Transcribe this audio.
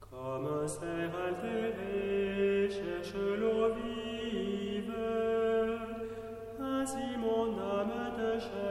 Comme un cerf altéré cherche l'eau vive, ainsi mon âme te cherche.